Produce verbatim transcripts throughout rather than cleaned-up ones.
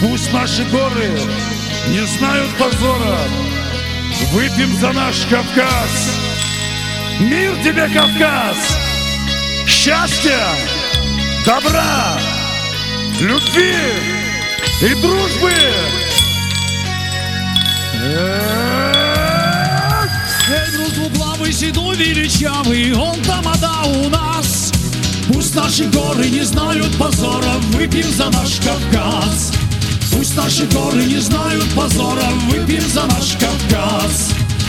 Пусть наши горы не знают позора. Выпьем за наш Кавказ. Мир тебе, Кавказ! Счастья, добра, любви и дружбы! Эльбрус двуглавый, седой, величавый, он тамада у нас. Пусть наши горы не знают позора, выпьем за наш Кавказ. Пусть наши горы не знают позора, выпьем за наш Кавказ.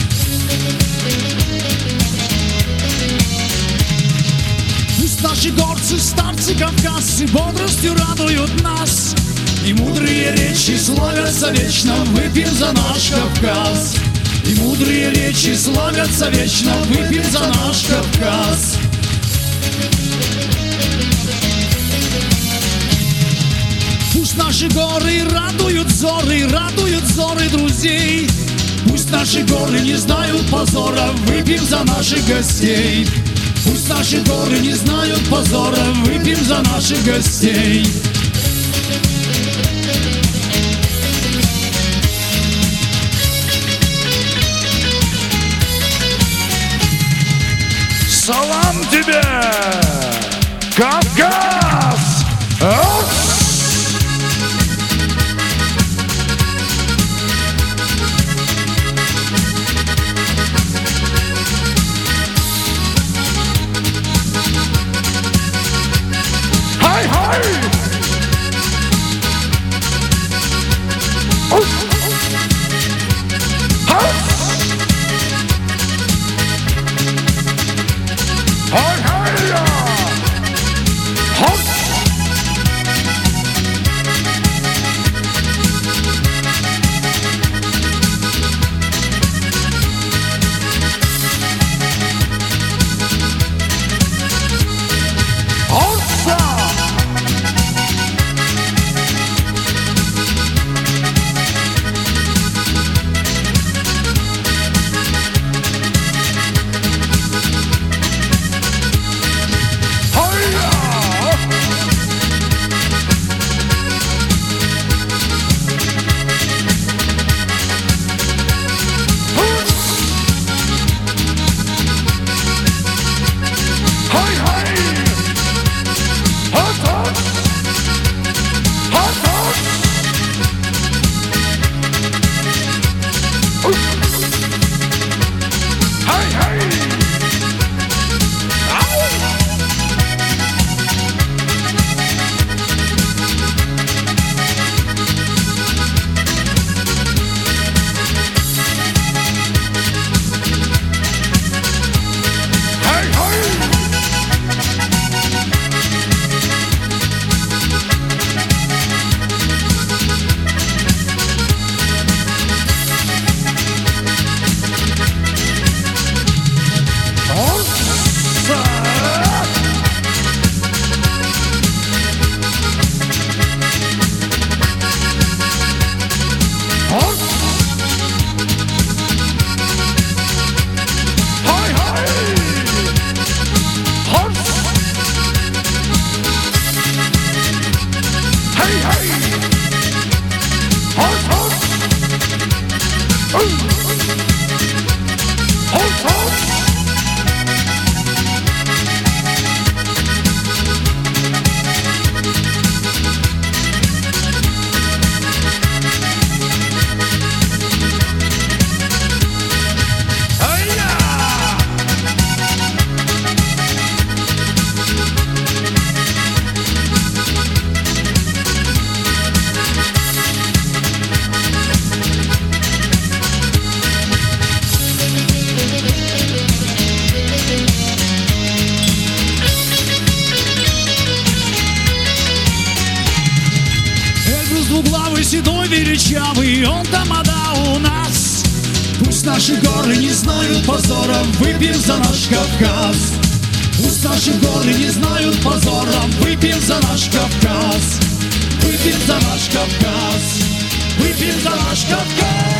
Пусть наши горцы, старцы, кавказцы бодростью радуют нас, и мудрые речи славятся вечно, выпьем за наш Кавказ. И мудрые речи славятся вечно, выпьем за наш Кавказ. Пусть наши горы радуют взоры, радуют взоры друзей. Пусть наши горы не знают позора, выпьем за наших гостей. Пусть наши горы не знают позора, выпьем за наших гостей. Салам тебе, Кавказ! Хай-хай! Двуглавый, седой, величавый, он тамада у нас. Пусть наши горы не знают позора, выпьем за наш Кавказ. Пусть наши горы не знают позора, выпьем за наш Кавказ. Выпьем за наш Кавказ, выпьем за наш Кавказ.